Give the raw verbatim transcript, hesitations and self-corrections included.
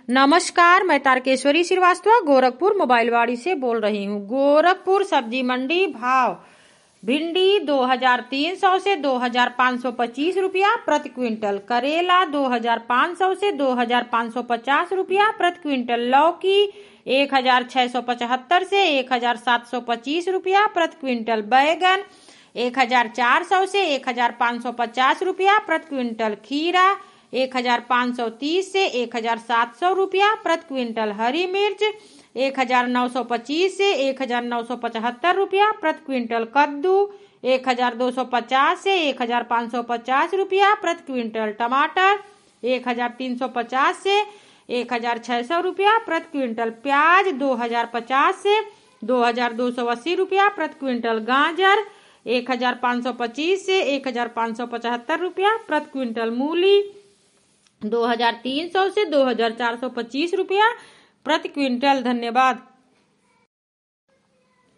नमस्कार, मैं तारकेश्वरी श्रीवास्तव गोरखपुर मोबाइलवाड़ी से बोल रही हूँ। गोरखपुर सब्जी मंडी भाव भिंडी दो हजार तीन सौ से दो हजार पाँच सौ पच्चीस रुपया प्रति क्विंटल, करेला दो हजार पाँच सौ से दो हजार पाँच सौ पचास रुपया प्रति क्विंटल, लौकी एक हजार छह सौ पचहत्तर से एक हजार सात सौ पच्चीस रुपया प्रति क्विंटल, बैगन एक हजार चार सौ से एक हजार पाँच सौ पचास रुपया प्रति क्विंटल, खीरा एक हजार पाँच सौ तीस से एक हजार सात सौ रुपया प्रति क्विंटल, हरी मिर्च एक हजार नौ सौ पच्चीस से एक हजार नौ सौ पचहत्तर रुपया प्रति क्विंटल, कद्दू एक हजार दो सौ पचास से एक हजार पाँच सौ पचास रुपया प्रति क्विंटल, टमाटर एक हजार तीन सौ पचास से एक हजार छह सौ रुपया प्रति क्विंटल, प्याज दो हजार पचास से दो हजार दो सौ अस्सी रुपया प्रति क्विंटल, गाजर एक हजार पाँच सौ पच्चीस से एक हजार पाँच सौ पचहत्तर रुपया प्रति क्विंटल, मूली दो हजार तीन सौ से दो हजार चार सौ पच्चीस रुपया प्रति क्विंटल। धन्यवाद।